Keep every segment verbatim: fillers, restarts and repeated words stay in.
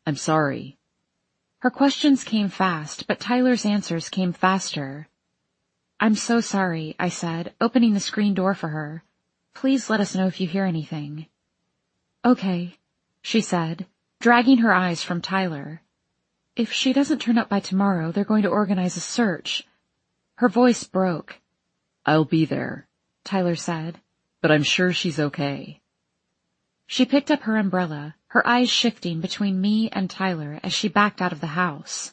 I'm sorry. Her questions came fast, but Tyler's answers came faster. I'm so sorry, I said, opening the screen door for her. Please let us know if you hear anything. Okay, she said, dragging her eyes from Tyler. If she doesn't turn up by tomorrow, they're going to organize a search. Her voice broke. I'll be there, Tyler said. But I'm sure she's okay. She picked up her umbrella, her eyes shifting between me and Tyler as she backed out of the house.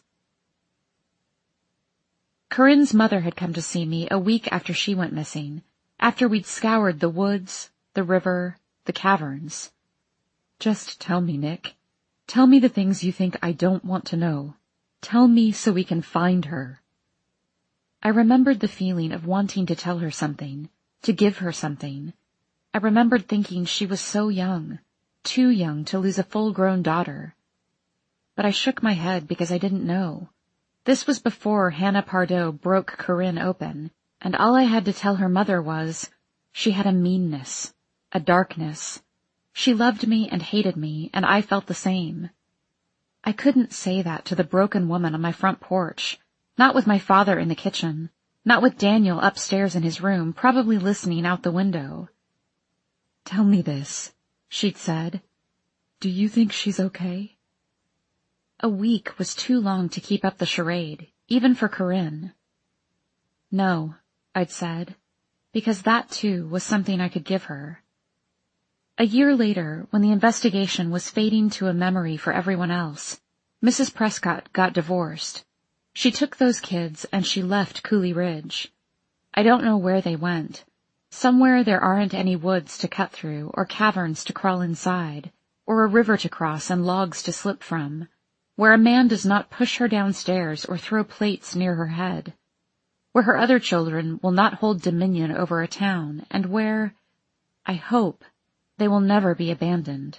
Corinne's mother had come to see me a week after she went missing, after we'd scoured the woods, the river, the caverns. Just tell me, Nick. Tell me the things you think I don't want to know. Tell me so we can find her. I remembered the feeling of wanting to tell her something, to give her something. I remembered thinking she was so young, too young to lose a full-grown daughter. But I shook my head because I didn't know. This was before Hannah Pardoe broke Corinne open, and all I had to tell her mother was, she had a meanness, a darkness. She loved me and hated me, and I felt the same. I couldn't say that to the broken woman on my front porch, not with my father in the kitchen, not with Daniel upstairs in his room, probably listening out the window. Tell me this, she'd said. Do you think she's okay? A week was too long to keep up the charade, even for Corinne. No, I'd said, because that too was something I could give her. A year later, when the investigation was fading to a memory for everyone else, Missus Prescott got divorced. She took those kids and she left Cooley Ridge. I don't know where they went. Somewhere there aren't any woods to cut through, or caverns to crawl inside, or a river to cross and logs to slip from, where a man does not push her downstairs or throw plates near her head, where her other children will not hold dominion over a town, and where, I hope, they will never be abandoned.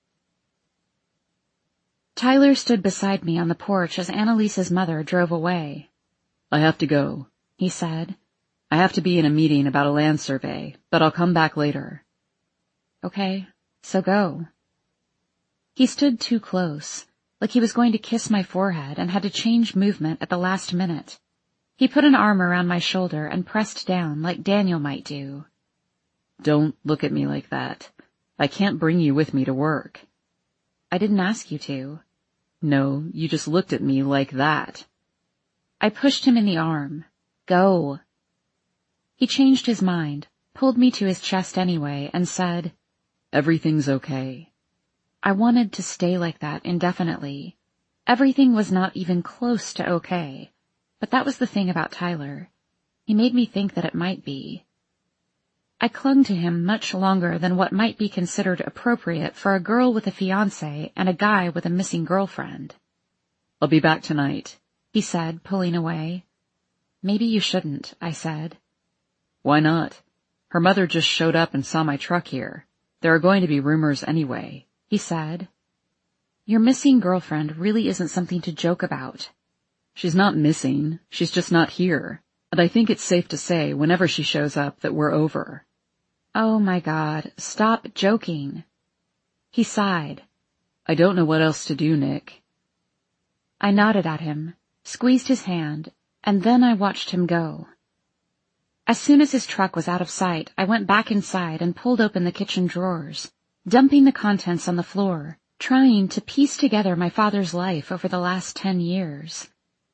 Tyler stood beside me on the porch as Annalise's mother drove away. I have to go, he said. I have to be in a meeting about a land survey, but I'll come back later. Okay, so go. He stood too close, like he was going to kiss my forehead and had to change movement at the last minute. He put an arm around my shoulder and pressed down like Daniel might do. Don't look at me like that. I can't bring you with me to work. I didn't ask you to. No, you just looked at me like that. I pushed him in the arm. Go. He changed his mind, pulled me to his chest anyway, and said, Everything's okay. I wanted to stay like that indefinitely. Everything was not even close to okay, but that was the thing about Tyler. He made me think that it might be. I clung to him much longer than what might be considered appropriate for a girl with a fiancé and a guy with a missing girlfriend. I'll be back tonight, he said, pulling away. Maybe you shouldn't, I said. Why not? Her mother just showed up and saw my truck here. There are going to be rumors anyway, he said. Your missing girlfriend really isn't something to joke about. She's not missing, she's just not here. And I think it's safe to say, whenever she shows up, that we're over. Oh my God, stop joking. He sighed. I don't know what else to do, Nick. I nodded at him, squeezed his hand, and then I watched him go. As soon as his truck was out of sight, I went back inside and pulled open the kitchen drawers, dumping the contents on the floor, trying to piece together my father's life over the last ten years.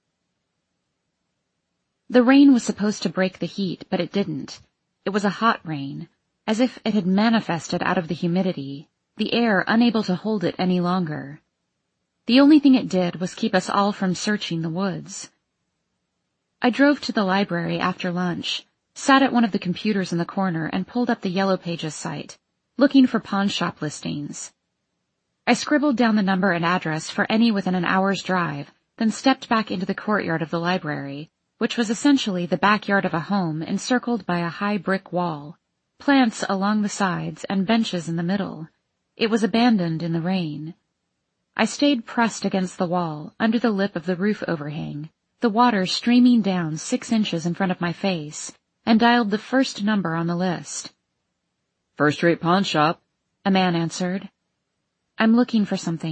The rain was supposed to break the heat, but it didn't. It was a hot rain, as if it had manifested out of the humidity, the air unable to hold it any longer. The only thing it did was keep us all from searching the woods. I drove to the library after lunch, sat at one of the computers in the corner and pulled up the Yellow Pages site, looking for pawn shop listings. I scribbled down the number and address for any within an hour's drive, then stepped back into the courtyard of the library, which was essentially the backyard of a home encircled by a high brick wall, plants along the sides and benches in the middle. It was abandoned in the rain. I stayed pressed against the wall, under the lip of the roof overhang, the water streaming down six inches in front of my face, and dialed the first number on the list. First-rate pawn shop, a man answered. I'm looking for something,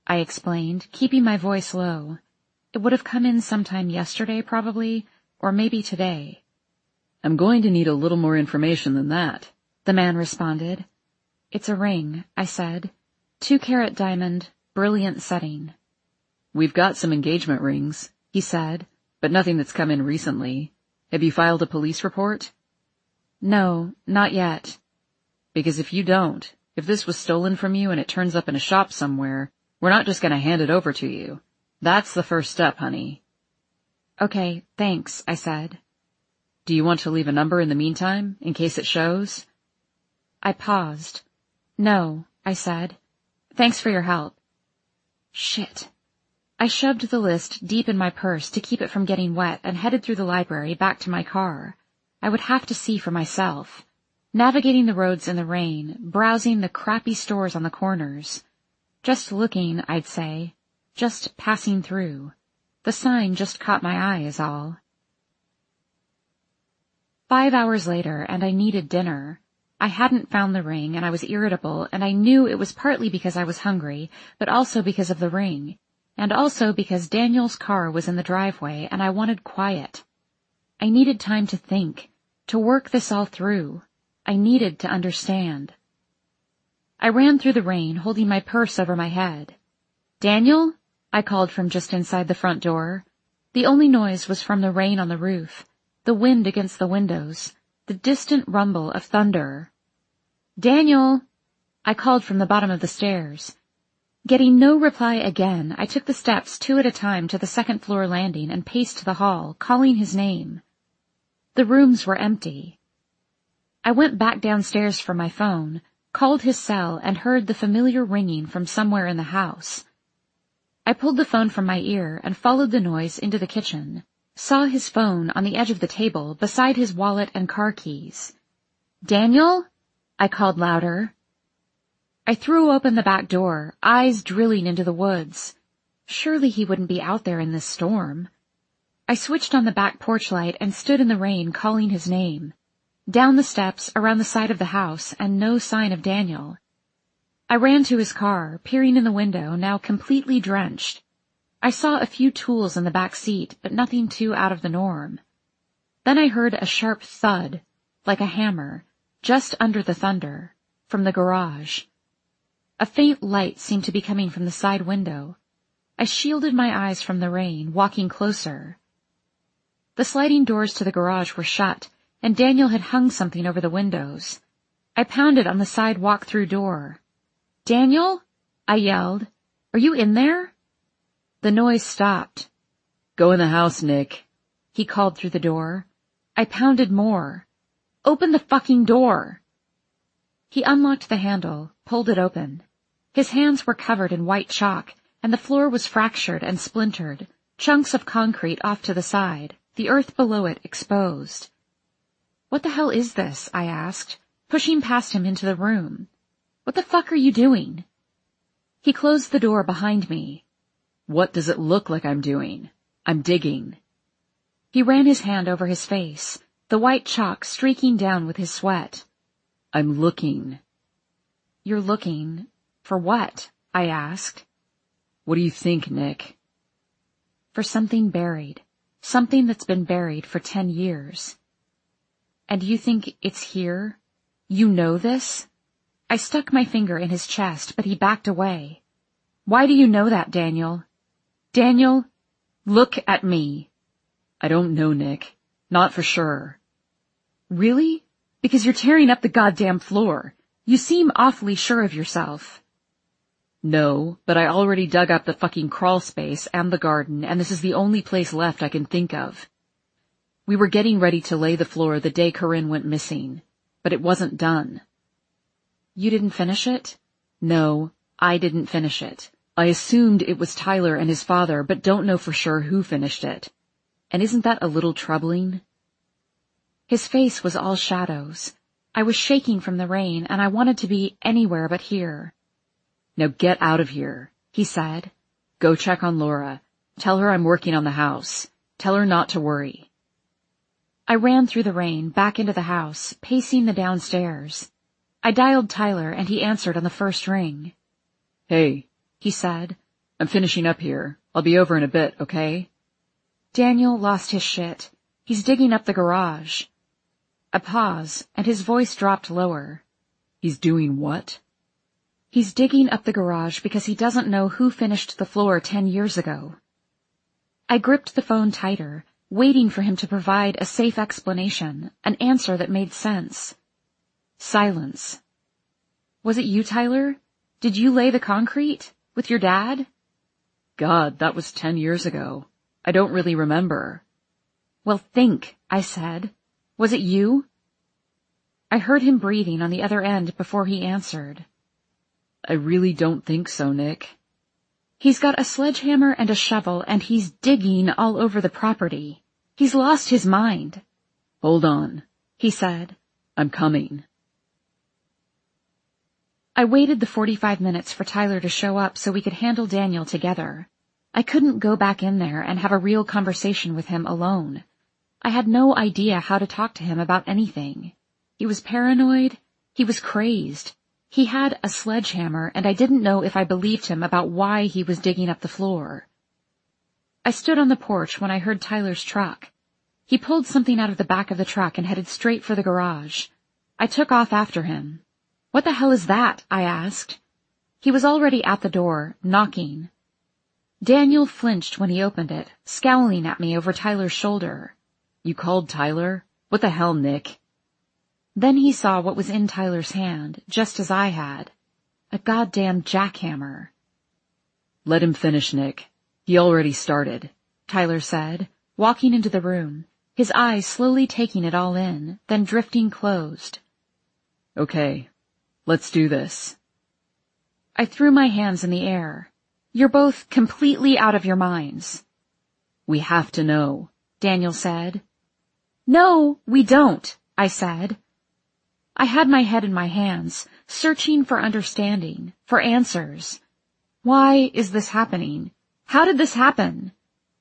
I explained, keeping my voice low. It would have come in sometime yesterday, probably, or maybe today. I'm going to need a little more information than that, the man responded. It's a ring, I said. Two-carat diamond, brilliant setting. We've got some engagement rings, he said, but nothing that's come in recently. Have you filed a police report? No, not yet. Because if you don't, if this was stolen from you and it turns up in a shop somewhere, we're not just going to hand it over to you. That's the first step, honey. Okay, thanks, I said. Do you want to leave a number in the meantime, in case it shows? I paused. No, I said. Thanks for your help. Shit. I shoved the list deep in my purse to keep it from getting wet and headed through the library back to my car. I would have to see for myself. Navigating the roads in the rain, browsing the crappy stores on the corners. Just looking, I'd say. Just passing through. The sign just caught my eye is all. Five hours later, and I needed dinner. I hadn't found the ring, and I was irritable, and I knew it was partly because I was hungry, but also because of the ring, and also because Daniel's car was in the driveway, and I wanted quiet. I needed time to think, to work this all through. I needed to understand. I ran through the rain, holding my purse over my head. Daniel? I called from just inside the front door. The only noise was from the rain on the roof, the wind against the windows, the distant rumble of thunder. Daniel! I called from the bottom of the stairs. Getting no reply again, I took the steps two at a time to the second floor landing and paced the hall, calling his name. The rooms were empty. I went back downstairs for my phone, called his cell, and heard the familiar ringing from somewhere in the house. I pulled the phone from my ear and followed the noise into the kitchen. Saw his phone on the edge of the table beside his wallet and car keys. Daniel? I called louder. I threw open the back door, eyes drilling into the woods. Surely he wouldn't be out there in this storm. I switched on the back porch light and stood in the rain calling his name. Down the steps, around the side of the house, and no sign of Daniel. I ran to his car, peering in the window, now completely drenched. I saw a few tools in the back seat, but nothing too out of the norm. Then I heard a sharp thud, like a hammer, just under the thunder, from the garage. A faint light seemed to be coming from the side window. I shielded my eyes from the rain, walking closer. The sliding doors to the garage were shut, and Daniel had hung something over the windows. I pounded on the side walk-through door. Daniel? I yelled. Are you in there? The noise stopped. Go in the house, Nick, he called through the door. I pounded more. Open the fucking door. He unlocked the handle, pulled it open. His hands were covered in white chalk, and the floor was fractured and splintered, chunks of concrete off to the side, the earth below it exposed. What the hell is this? I asked, pushing past him into the room. What the fuck are you doing? He closed the door behind me. What does it look like I'm doing? I'm digging. He ran his hand over his face, the white chalk streaking down with his sweat. I'm looking. You're looking for what? I asked. What do you think, Nick? For something buried. Something that's been buried for ten years. And you think it's here? You know this? I stuck my finger in his chest, but he backed away. Why do you know that, Daniel? Daniel, look at me. I don't know, Nick. Not for sure. Really? Because you're tearing up the goddamn floor. You seem awfully sure of yourself. No, but I already dug up the fucking crawl space and the garden, and this is the only place left I can think of. We were getting ready to lay the floor the day Corinne went missing, but it wasn't done. You didn't finish it? No, I didn't finish it. I assumed it was Tyler and his father, but don't know for sure who finished it. And isn't that a little troubling? His face was all shadows. I was shaking from the rain, and I wanted to be anywhere but here. Now get out of here, he said. Go check on Laura. Tell her I'm working on the house. Tell her not to worry. I ran through the rain, back into the house, pacing the downstairs. I dialed Tyler, and he answered on the first ring. Hey, he said. I'm finishing up here. I'll be over in a bit, okay? Daniel lost his shit. He's digging up the garage. A pause, and his voice dropped lower. He's doing what? He's digging up the garage because he doesn't know who finished the floor ten years ago. I gripped the phone tighter, waiting for him to provide a safe explanation, an answer that made sense. Silence. Was it you, Tyler? Did you lay the concrete? With your dad? God, that was ten years ago. I don't really remember. Well, think, I said. Was it you? I heard him breathing on the other end before he answered. I really don't think so, Nick. He's got a sledgehammer and a shovel, and he's digging all over the property. He's lost his mind. Hold on, he said. I'm coming. I waited the forty-five minutes for Tyler to show up so we could handle Daniel together. I couldn't go back in there and have a real conversation with him alone. I had no idea how to talk to him about anything. He was paranoid. He was crazed. He had a sledgehammer, and I didn't know if I believed him about why he was digging up the floor. I stood on the porch when I heard Tyler's truck. He pulled something out of the back of the truck and headed straight for the garage. I took off after him. What the hell is that? I asked. He was already at the door, knocking. Daniel flinched when he opened it, scowling at me over Tyler's shoulder. You called Tyler? What the hell, Nick? Then he saw what was in Tyler's hand, just as I had. A goddamn jackhammer. Let him finish, Nick. He already started, Tyler said, walking into the room, his eyes slowly taking it all in, then drifting closed. Okay, let's do this. I threw my hands in the air. You're both completely out of your minds. We have to know, Daniel said. No, we don't, I said. I had my head in my hands, searching for understanding, for answers. Why is this happening? How did this happen?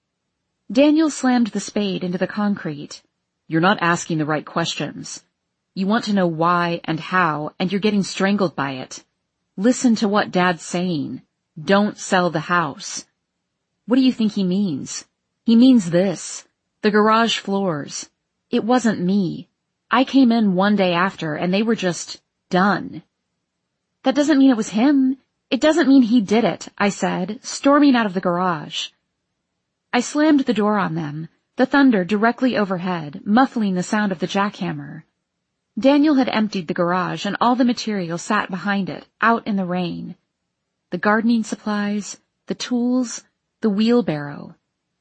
Daniel slammed the spade into the concrete. You're not asking the right questions. You want to know why and how, and you're getting strangled by it. Listen to what Dad's saying. Don't sell the house. What do you think he means? He means this. The garage floors. It wasn't me. I came in one day after, and they were just done. That doesn't mean it was him. It doesn't mean he did it, I said, storming out of the garage. I slammed the door on them, the thunder directly overhead, muffling the sound of the jackhammer. Daniel had emptied the garage, and all the material sat behind it, out in the rain. The gardening supplies, the tools, the wheelbarrow.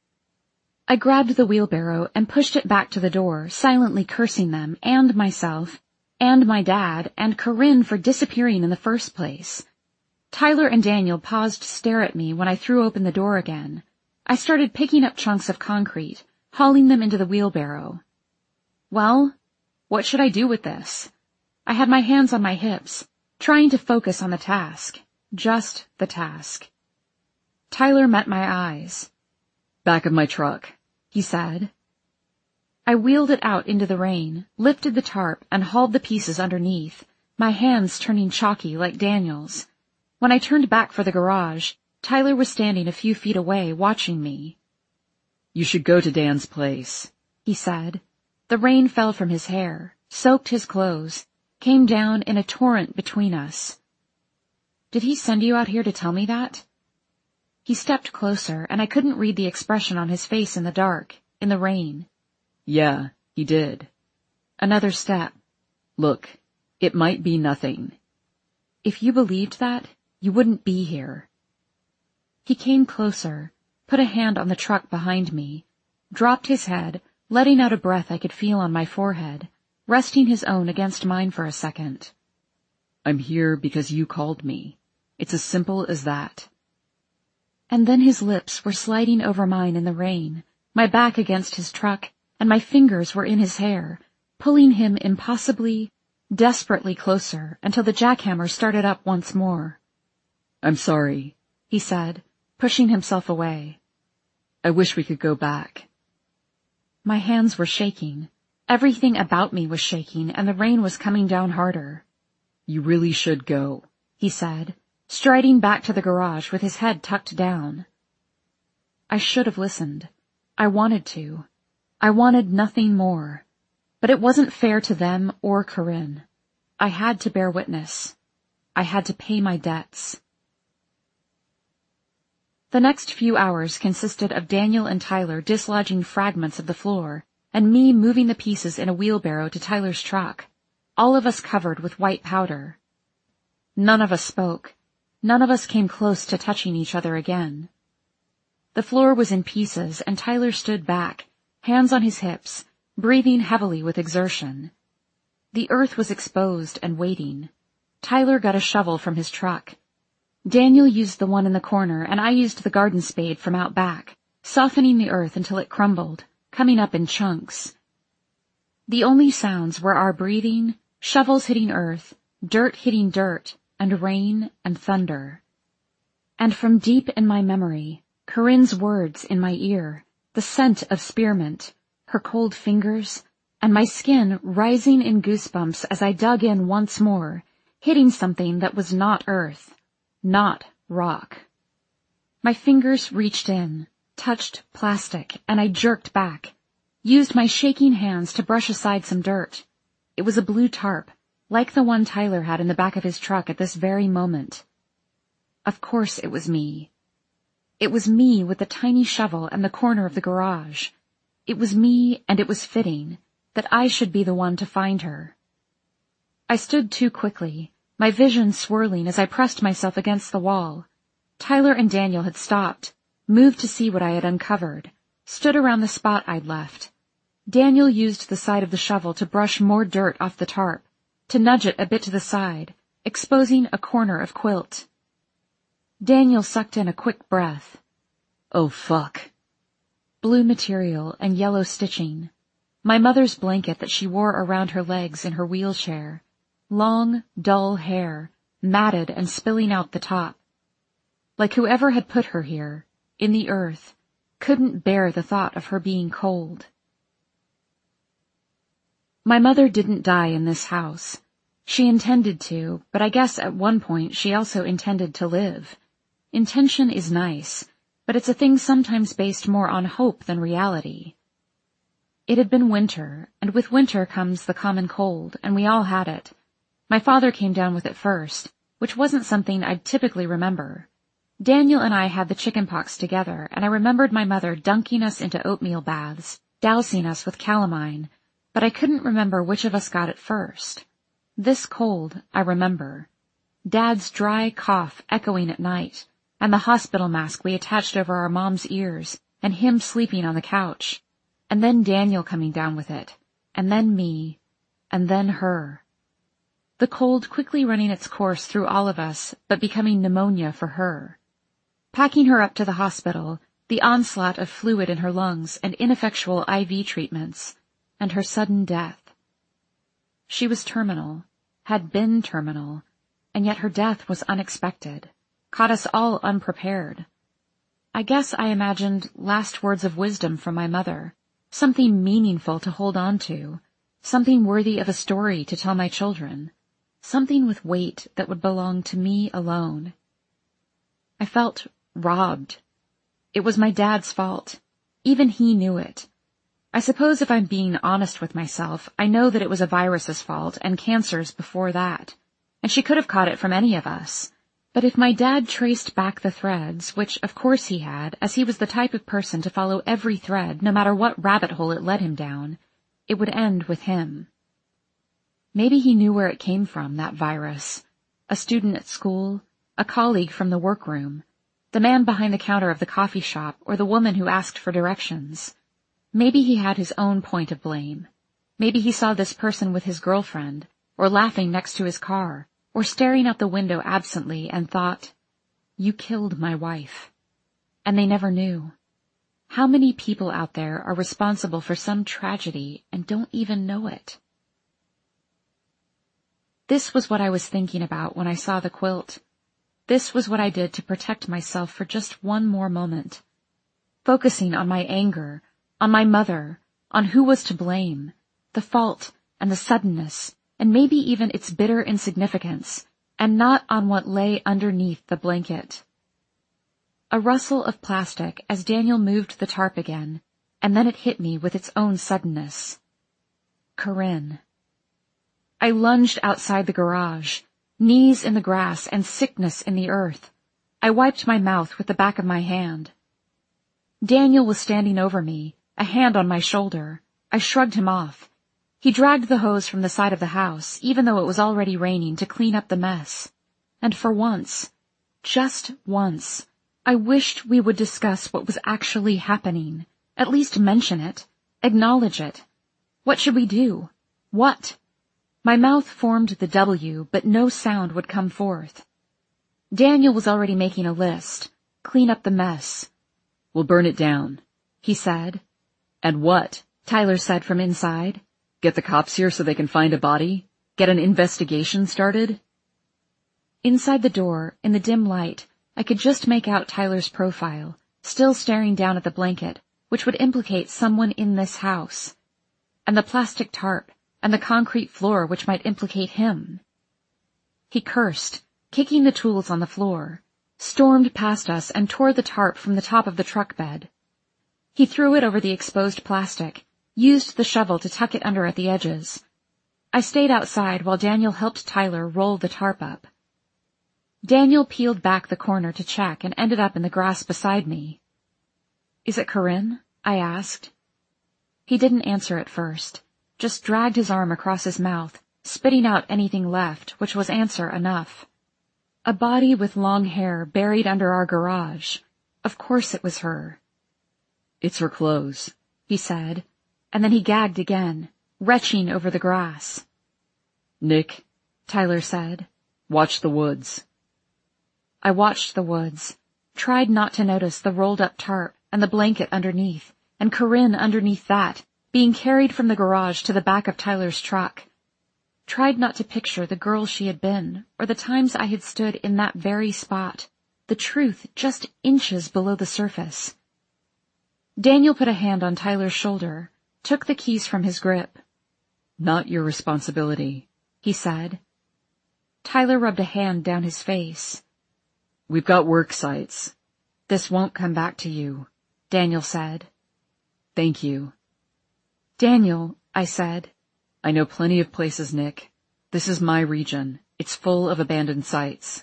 I grabbed the wheelbarrow and pushed it back to the door, silently cursing them, and myself, and my dad, and Corinne for disappearing in the first place. Tyler and Daniel paused to stare at me when I threw open the door again. I started picking up chunks of concrete, hauling them into the wheelbarrow. Well, what should I do with this? I had my hands on my hips, trying to focus on the task. Just the task. Tyler met my eyes. Back of my truck, he said. I wheeled it out into the rain, lifted the tarp, and hauled the pieces underneath, my hands turning chalky like Daniel's. When I turned back for the garage, Tyler was standing a few feet away, watching me. You should go to Dan's place, he said. The rain fell from his hair, soaked his clothes, came down in a torrent between us. Did he send you out here to tell me that? He stepped closer, and I couldn't read the expression on his face in the dark, in the rain. Yeah, he did. Another step. Look, it might be nothing. If you believed that, you wouldn't be here. He came closer, put a hand on the truck behind me, dropped his head, letting out a breath I could feel on my forehead, resting his own against mine for a second. I'm here because you called me. It's as simple as that. And then his lips were sliding over mine in the rain, my back against his truck, and my fingers were in his hair, pulling him impossibly, desperately closer until the jackhammer started up once more. I'm sorry, he said, pushing himself away. I wish we could go back. My hands were shaking. Everything about me was shaking, and the rain was coming down harder. You really should go, he said, striding back to the garage with his head tucked down. I should have listened. I wanted to. I wanted nothing more. But it wasn't fair to them or Corinne. I had to bear witness. I had to pay my debts. The next few hours consisted of Daniel and Tyler dislodging fragments of the floor, and me moving the pieces in a wheelbarrow to Tyler's truck, all of us covered with white powder. None of us spoke. None of us came close to touching each other again. The floor was in pieces, and Tyler stood back, hands on his hips, breathing heavily with exertion. The earth was exposed and waiting. Tyler got a shovel from his truck. Daniel used the one in the corner, and I used the garden spade from out back, softening the earth until it crumbled, coming up in chunks. The only sounds were our breathing, shovels hitting earth, dirt hitting dirt, and rain and thunder. And from deep in my memory, Corinne's words in my ear, the scent of spearmint, her cold fingers, and my skin rising in goosebumps as I dug in once more, hitting something that was not earth, not rock. My fingers reached in, touched plastic, and I jerked back, used my shaking hands to brush aside some dirt. It was a blue tarp, like the one Tyler had in the back of his truck at this very moment. Of course it was me. It was me with the tiny shovel and the corner of the garage. It was me, and it was fitting that I should be the one to find her. I stood too quickly, my vision swirling as I pressed myself against the wall. Tyler and Daniel had stopped, moved to see what I had uncovered, stood around the spot I'd left. Daniel used the side of the shovel to brush more dirt off the tarp, to nudge it a bit to the side, exposing a corner of quilt. Daniel sucked in a quick breath. Oh, fuck. Blue material and yellow stitching. My mother's blanket that she wore around her legs in her wheelchair. Long, dull hair, matted and spilling out the top. Like whoever had put her here, in the earth, couldn't bear the thought of her being cold. My mother didn't die in this house. She intended to, but I guess at one point she also intended to live. Intention is nice, but it's a thing sometimes based more on hope than reality. It had been winter, and with winter comes the common cold, and we all had it. My father came down with it first, which wasn't something I'd typically remember. Daniel and I had the chickenpox together, and I remembered my mother dunking us into oatmeal baths, dousing us with calamine, but I couldn't remember which of us got it first. This cold, I remember. Dad's dry cough echoing at night, and the hospital mask we attached over our mom's ears, and him sleeping on the couch, and then Daniel coming down with it, and then me, and then her. The cold quickly running its course through all of us, but becoming pneumonia for her. Packing her up to the hospital, the onslaught of fluid in her lungs and ineffectual I V treatments, and her sudden death. She was terminal, had been terminal, and yet her death was unexpected, caught us all unprepared. I guess I imagined last words of wisdom from my mother, something meaningful to hold on to, something worthy of a story to tell my children, something with weight that would belong to me alone. I felt robbed. It was my dad's fault. Even he knew it. I suppose if I'm being honest with myself, I know that it was a virus's fault and cancer's before that, and she could have caught it from any of us. But if my dad traced back the threads, which of course he had, as he was the type of person to follow every thread no matter what rabbit hole it led him down, it would end with him. Maybe he knew where it came from, that virus. A student at school, a colleague from the workroom, the man behind the counter of the coffee shop, or the woman who asked for directions. Maybe he had his own point of blame. Maybe he saw this person with his girlfriend, or laughing next to his car, or staring out the window absently and thought, "You killed my wife." And they never knew. How many people out there are responsible for some tragedy and don't even know it? This was what I was thinking about when I saw the quilt. This was what I did to protect myself for just one more moment. Focusing on my anger, on my mother, on who was to blame, the fault and the suddenness, and maybe even its bitter insignificance, and not on what lay underneath the blanket. A rustle of plastic as Daniel moved the tarp again, and then it hit me with its own suddenness. Corinne. I lunged outside the garage, knees in the grass and sickness in the earth. I wiped my mouth with the back of my hand. Daniel was standing over me, a hand on my shoulder. I shrugged him off. He dragged the hose from the side of the house, even though it was already raining, to clean up the mess. And for once, just once, I wished we would discuss what was actually happening. At least mention it. Acknowledge it. What should we do? What? My mouth formed the W, but no sound would come forth. Daniel was already making a list. Clean up the mess. We'll burn it down, he said. And what? Tyler said from inside. Get the cops here so they can find a body? Get an investigation started? Inside the door, in the dim light, I could just make out Tyler's profile, still staring down at the blanket, which would implicate someone in this house, and the plastic tarp, and the concrete floor which might implicate him. He cursed, kicking the tools on the floor, stormed past us and tore the tarp from the top of the truck bed. He threw it over the exposed plastic, used the shovel to tuck it under at the edges. I stayed outside while Daniel helped Tyler roll the tarp up. Daniel peeled back the corner to check and ended up in the grass beside me. Is it Corinne? I asked. He didn't answer at first, just dragged his arm across his mouth, spitting out anything left, which was answer enough. A body with long hair buried under our garage. Of course it was her. It's her clothes, he said, and then he gagged again, retching over the grass. Nick, Tyler said. Watch the woods. I watched the woods, tried not to notice the rolled-up tarp and the blanket underneath, and Corinne underneath that, being carried from the garage to the back of Tyler's truck. Tried not to picture the girl she had been, or the times I had stood in that very spot, the truth just inches below the surface. Daniel put a hand on Tyler's shoulder, took the keys from his grip. Not your responsibility, he said. Tyler rubbed a hand down his face. We've got work sites. This won't come back to you, Daniel said. Thank you. Daniel, I said. I know plenty of places, Nick. This is my region. It's full of abandoned sites.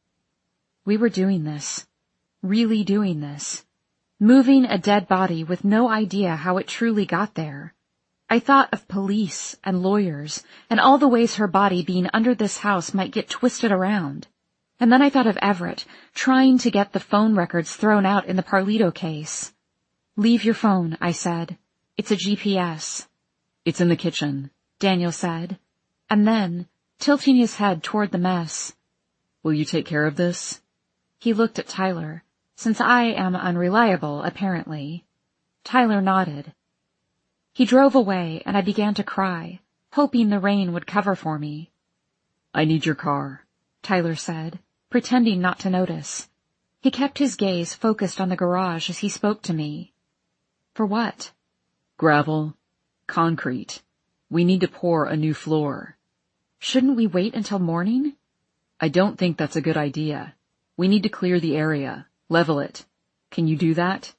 We were doing this. Really doing this. Moving a dead body with no idea how it truly got there. I thought of police and lawyers and all the ways her body being under this house might get twisted around. And then I thought of Everett, trying to get the phone records thrown out in the Parlito case. Leave your phone, I said. It's a G P S. It's in the kitchen, Daniel said. And then, tilting his head toward the mess. Will you take care of this? He looked at Tyler, since I am unreliable, apparently. Tyler nodded. He drove away, and I began to cry, hoping the rain would cover for me. I need your car, Tyler said, pretending not to notice. He kept his gaze focused on the garage as he spoke to me. For what? Gravel. Concrete. We need to pour a new floor. Shouldn't we wait until morning? I don't think that's a good idea. We need to clear the area, level it. Can you do that?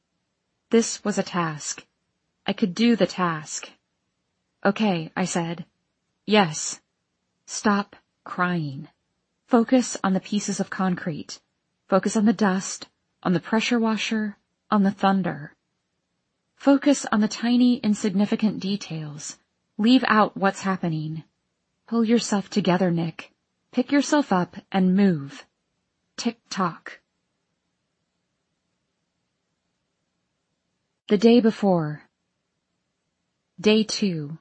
This was a task. I could do the task. Okay, I said. Yes. Stop crying. Focus on the pieces of concrete. Focus on the dust, on the pressure washer, on the thunder. Focus on the tiny, insignificant details. Leave out what's happening. Pull yourself together, Nick. Pick yourself up and move. Tick-tock. The day before. Day two.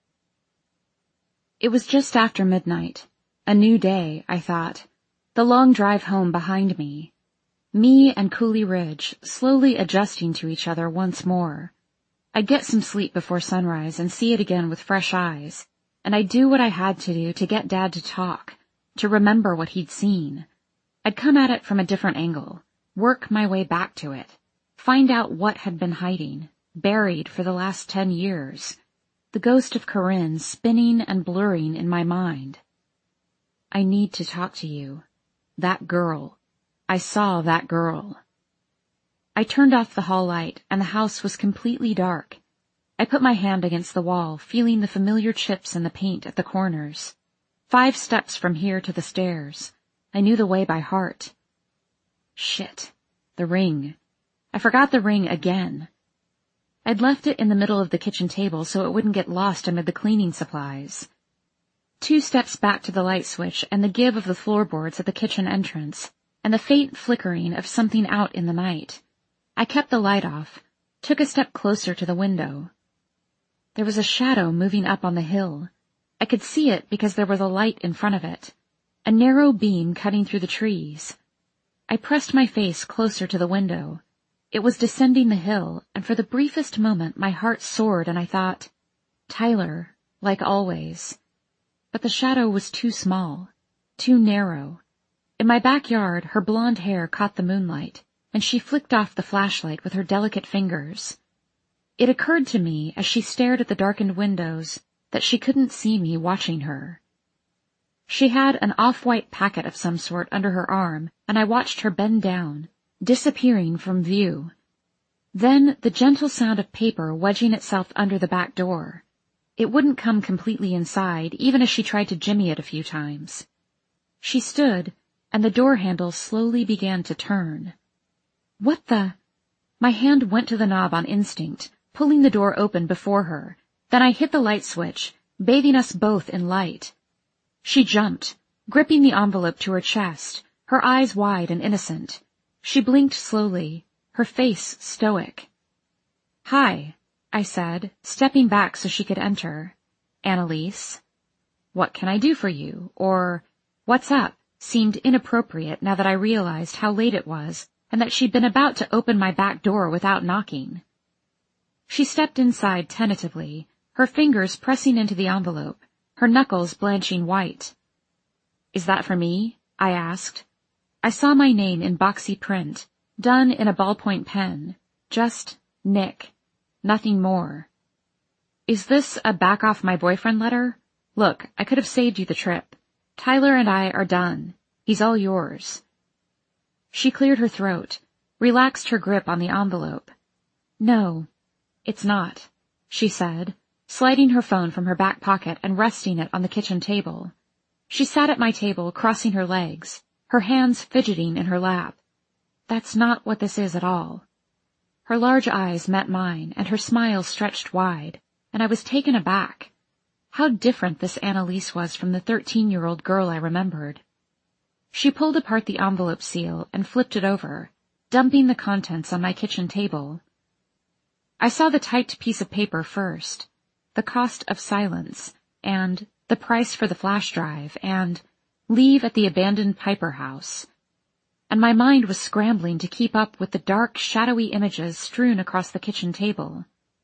It was just after midnight. A new day, I thought. The long drive home behind me. Me and Cooley Ridge slowly adjusting to each other once more. I'd get some sleep before sunrise and see it again with fresh eyes, and I'd do what I had to do to get Dad to talk, to remember what he'd seen. I'd come at it from a different angle, work my way back to it, find out what had been hiding, buried for the last ten years, the ghost of Corinne spinning and blurring in my mind. I need to talk to you. That girl. I saw that girl. I turned off the hall light, and the house was completely dark. I put my hand against the wall, feeling the familiar chips in the paint at the corners. Five steps from here to the stairs. I knew the way by heart. Shit. The ring. I forgot the ring again. I'd left it in the middle of the kitchen table so it wouldn't get lost amid the cleaning supplies. Two steps back to the light switch and the give of the floorboards at the kitchen entrance, and the faint flickering of something out in the night. I kept the light off, took a step closer to the window. There was a shadow moving up on the hill. I could see it because there was a light in front of it, a narrow beam cutting through the trees. I pressed my face closer to the window. It was descending the hill, and for the briefest moment my heart soared and I thought, Tyler, like always. But the shadow was too small, too narrow. In my backyard, her blonde hair caught the moonlight, and she flicked off the flashlight with her delicate fingers. It occurred to me as she stared at the darkened windows that she couldn't see me watching her. She had an off-white packet of some sort under her arm, and I watched her bend down, disappearing from view. Then the gentle sound of paper wedging itself under the back door. It wouldn't come completely inside, even as she tried to jimmy it a few times. She stood, and the door handle slowly began to turn. What the? My hand went to the knob on instinct, pulling the door open before her. Then I hit the light switch, bathing us both in light. She jumped, gripping the envelope to her chest, her eyes wide and innocent. She blinked slowly, her face stoic. Hi, I said, stepping back so she could enter. Annalise. What can I do for you? Or, what's up? Seemed inappropriate now that I realized how late it was and that she'd been about to open my back door without knocking. She stepped inside tentatively, her fingers pressing into the envelope, her knuckles blanching white. Is that for me? I asked. I saw my name in boxy print, done in a ballpoint pen. Just Nick. Nothing more. Is this a back off my boyfriend letter? Look, I could have saved you the trip. Tyler and I are done. He's all yours. She cleared her throat, relaxed her grip on the envelope. No, it's not, she said, sliding her phone from her back pocket and resting it on the kitchen table. She sat at my table, crossing her legs, her hands fidgeting in her lap. That's not what this is at all. Her large eyes met mine, and her smile stretched wide, and I was taken aback. How different this Annalise was from the thirteen-year-old girl I remembered. She pulled apart the envelope seal and flipped it over, dumping the contents on my kitchen table. I saw the typed piece of paper first, the cost of silence, and the price for the flash drive, and leave at the abandoned Piper house. And my mind was scrambling to keep up with the dark, shadowy images strewn across the kitchen table.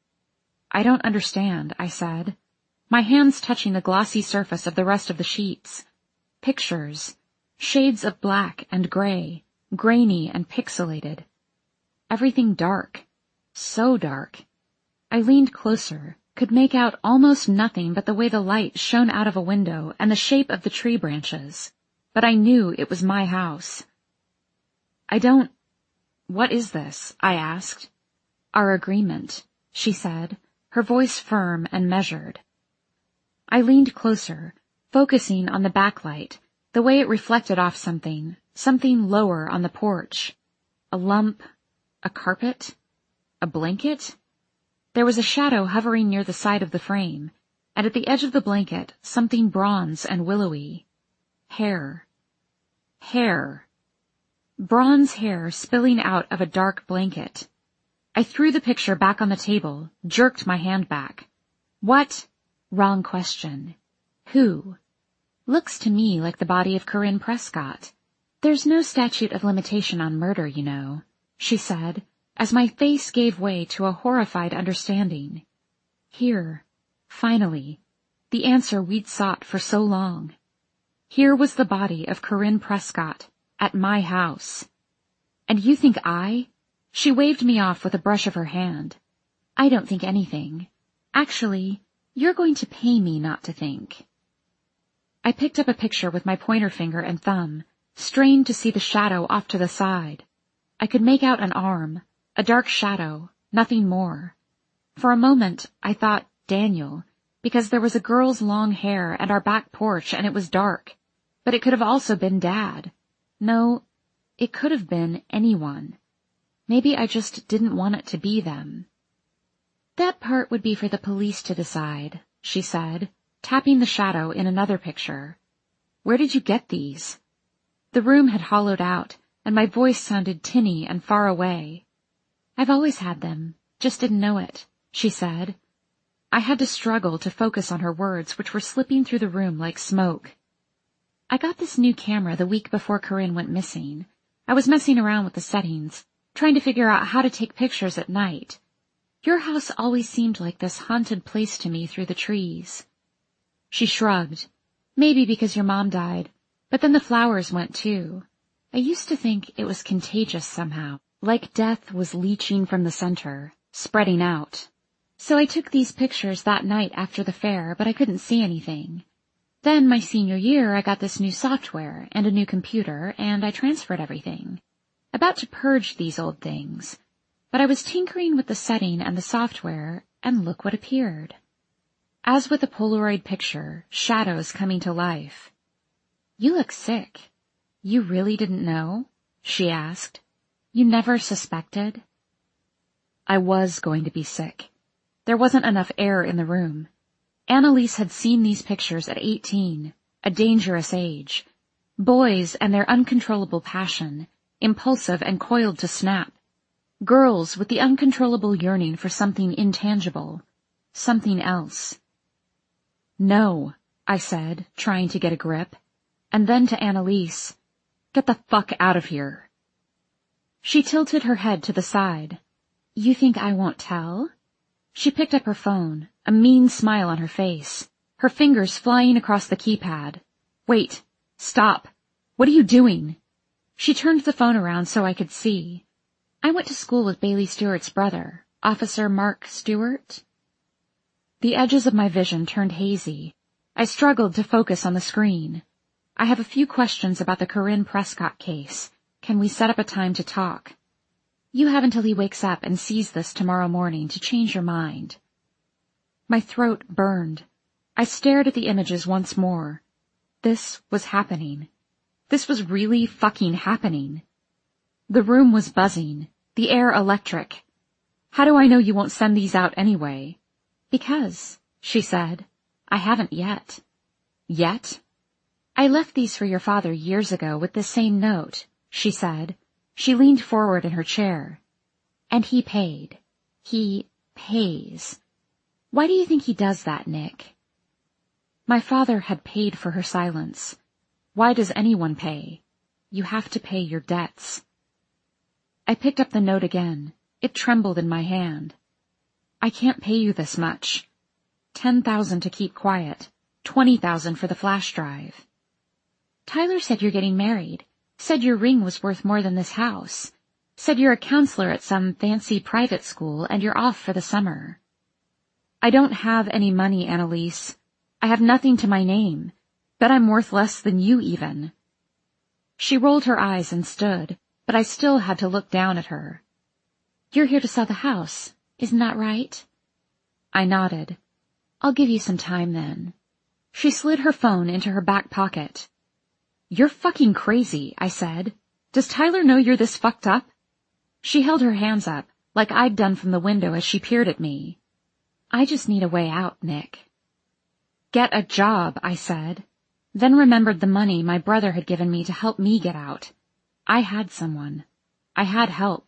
I don't understand, I said, my hands touching the glossy surface of the rest of the sheets. Pictures, shades of black and gray, grainy and pixelated. Everything dark, so dark. I leaned closer, could make out almost nothing but the way the light shone out of a window and the shape of the tree branches. But I knew it was my house. I don't... What is this? I asked. Our agreement, she said, her voice firm and measured. I leaned closer, focusing on the backlight, the way it reflected off something, something lower on the porch. A lump, a carpet, a blanket? There was a shadow hovering near the side of the frame, and at the edge of the blanket, something bronze and willowy. Hair. Hair. Bronze hair spilling out of a dark blanket. I threw the picture back on the table, jerked my hand back. What? Wrong question. Who? Looks to me like the body of Corinne Prescott. There's no statute of limitation on murder, you know, she said, as my face gave way to a horrified understanding. Here, finally, the answer we'd sought for so long. Here was the body of Corinne Prescott, at my house. And you think I? She waved me off with a brush of her hand. I don't think anything. Actually, you're going to pay me not to think. I picked up a picture with my pointer finger and thumb, strained to see the shadow off to the side. I could make out an arm, a dark shadow, nothing more. For a moment, I thought Daniel, because there was a girl's long hair and our back porch and it was dark. But it could have also been Dad. No, it could have been anyone. Maybe I just didn't want it to be them. That part would be for the police to decide, she said, tapping the shadow in another picture. Where did you get these? The room had hollowed out, and my voice sounded tinny and far away. I've always had them, just didn't know it, she said. I had to struggle to focus on her words, which were slipping through the room like smoke. I got this new camera the week before Corinne went missing. I was messing around with the settings, trying to figure out how to take pictures at night. Your house always seemed like this haunted place to me through the trees. She shrugged. Maybe because your mom died, but then the flowers went too. I used to think it was contagious somehow, like death was leaching from the center, spreading out. So I took these pictures that night after the fair, but I couldn't see anything. Then my senior year, I got this new software and a new computer, and I transferred everything. About to purge these old things. But I was tinkering with the setting and the software, and look what appeared. As with a Polaroid picture, shadows coming to life. You look sick. You really didn't know? She asked. You never suspected? I was going to be sick. There wasn't enough air in the room. Annalise had seen these pictures at eighteen, a dangerous age. Boys and their uncontrollable passion, impulsive and coiled to snap. Girls with the uncontrollable yearning for something intangible, something else. No, I said, trying to get a grip, and then to Annalise, get the fuck out of here. She tilted her head to the side. You think I won't tell? She picked up her phone, a mean smile on her face, her fingers flying across the keypad. Wait, stop. What are you doing? She turned the phone around so I could see. I went to school with Bailey Stewart's brother, Officer Mark Stewart. The edges of my vision turned hazy. I struggled to focus on the screen. I have a few questions about the Corinne Prescott case. Can we set up a time to talk? You have until he wakes up and sees this tomorrow morning to change your mind. My throat burned. I stared at the images once more. This was happening. This was really fucking happening. The room was buzzing, the air electric. How do I know you won't send these out anyway? Because, she said, I haven't yet. Yet? I left these for your father years ago with this same note, she said. She leaned forward in her chair. And he paid. He pays. Why do you think he does that, Nick? My father had paid for her silence. Why does anyone pay? You have to pay your debts. I picked up the note again. It trembled in my hand. I can't pay you this much. Ten thousand to keep quiet. Twenty thousand for the flash drive. Tyler said you're getting married. Said your ring was worth more than this house. Said you're a counselor at some fancy private school and you're off for the summer. I don't have any money, Annalise. I have nothing to my name. Bet I'm worth less than you even. She rolled her eyes and stood, but I still had to look down at her. You're here to sell the house, isn't that right? I nodded. I'll give you some time then. She slid her phone into her back pocket. You're fucking crazy, I said. Does Tyler know you're this fucked up? She held her hands up, like I'd done from the window as she peered at me. I just need a way out, Nick. Get a job, I said. Then remembered the money my brother had given me to help me get out. I had someone. I had help.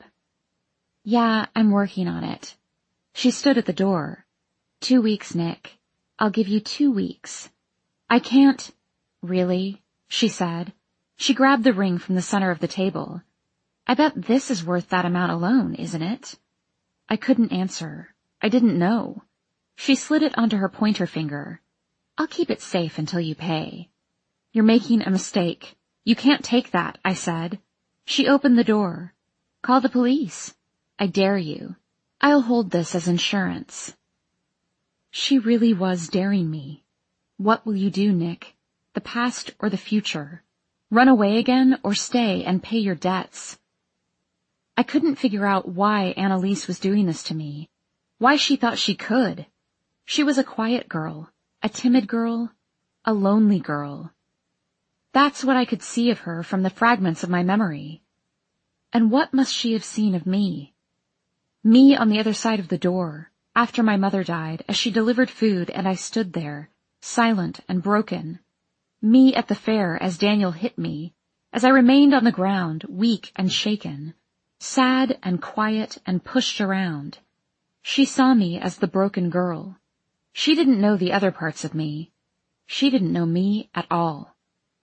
Yeah, I'm working on it. She stood at the door. Two weeks, Nick. I'll give you two weeks. I can't... Really? She said. She grabbed the ring from the center of the table. I bet this is worth that amount alone, isn't it? I couldn't answer. I didn't know. She slid it onto her pointer finger. I'll keep it safe until you pay. You're making a mistake. You can't take that, I said. She opened the door. Call the police. I dare you. I'll hold this as insurance. She really was daring me. What will you do, Nick? the past or the future. Run away again or stay and pay your debts. I couldn't figure out why Annalise was doing this to me, why she thought she could. She was a quiet girl, a timid girl, a lonely girl. That's what I could see of her from the fragments of my memory. And what must she have seen of me? Me on the other side of the door, after my mother died, as she delivered food and I stood there, silent and broken. Me at the fair as Daniel hit me, as I remained on the ground, weak and shaken, sad and quiet and pushed around. She saw me as the broken girl. She didn't know the other parts of me. She didn't know me at all.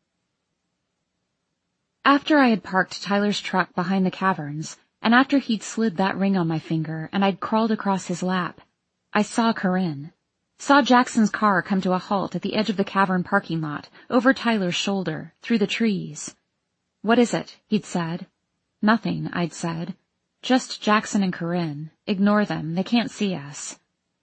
After I had parked Tyler's truck behind the caverns, and after he'd slid that ring on my finger and I'd crawled across his lap, I saw Corinne. Saw Jackson's car come to a halt at the edge of the cavern parking lot, over Tyler's shoulder, through the trees. "What is it?" he'd said. "Nothing," I'd said. "Just Jackson and Corinne. Ignore them. They can't see us."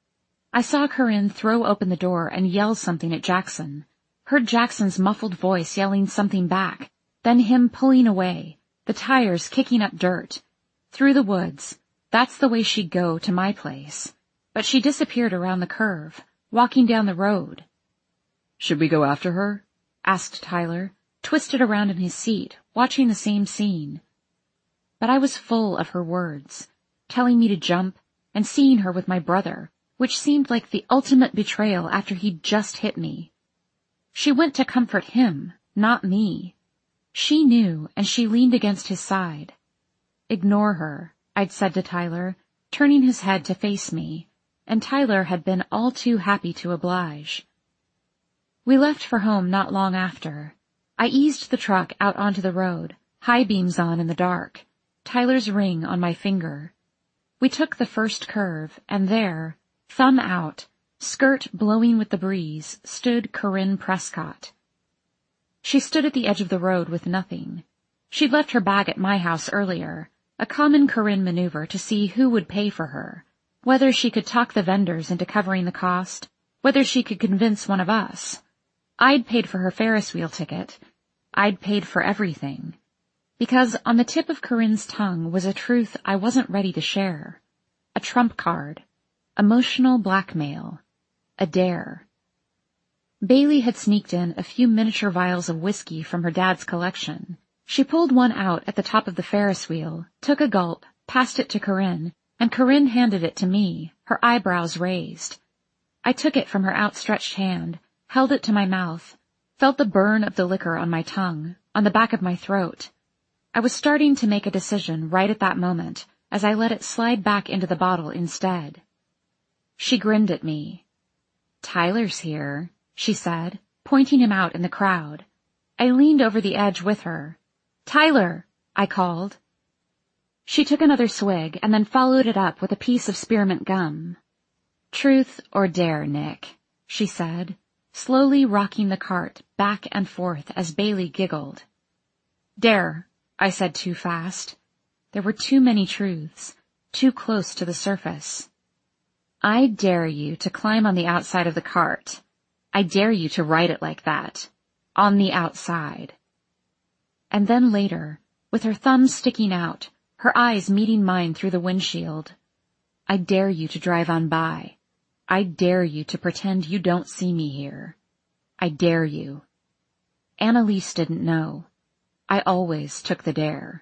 I saw Corinne throw open the door and yell something at Jackson. Heard Jackson's muffled voice yelling something back, then him pulling away, the tires kicking up dirt. Through the woods. That's the way she'd go to my place. But she disappeared around the curve, walking down the road. "Should we go after her?" asked Tyler, twisted around in his seat, watching the same scene. But I was full of her words, telling me to jump, and seeing her with my brother, which seemed like the ultimate betrayal after he'd just hit me. She went to comfort him, not me. She knew, and she leaned against his side. "Ignore her," I'd said to Tyler, turning his head to face me, and Tyler had been all too happy to oblige. We left for home not long after. I eased the truck out onto the road, high beams on in the dark, Tyler's ring on my finger. We took the first curve, and there, thumb out, skirt blowing with the breeze, stood Corinne Prescott. She stood at the edge of the road with nothing. She'd left her bag at my house earlier, a common Corinne maneuver to see who would pay for her, whether she could talk the vendors into covering the cost, whether she could convince one of us. I'd paid for her Ferris wheel ticket. I'd paid for everything. Because on the tip of Corinne's tongue was a truth I wasn't ready to share. A trump card. Emotional blackmail. A dare. Bailey had sneaked in a few miniature vials of whiskey from her dad's collection. She pulled one out at the top of the Ferris wheel, took a gulp, passed it to Corinne, and Corinne handed it to me, her eyebrows raised. I took it from her outstretched hand, held it to my mouth, felt the burn of the liquor on my tongue, on the back of my throat. I was starting to make a decision right at that moment, as I let it slide back into the bottle instead. She grinned at me. "Tyler's here," she said, pointing him out in the crowd. I leaned over the edge with her. "Tyler!" I called. She took another swig and then followed it up with a piece of spearmint gum. "Truth or dare, Nick," she said, slowly rocking the cart back and forth as Bailey giggled. "Dare," I said too fast. There were too many truths, too close to the surface. "I dare you to climb on the outside of the cart. I dare you to ride it like that. On the outside." And then later, with her thumbs sticking out, her eyes meeting mine through the windshield. "I dare you to drive on by. I dare you to pretend you don't see me here. I dare you." Annalise didn't know. I always took the dare.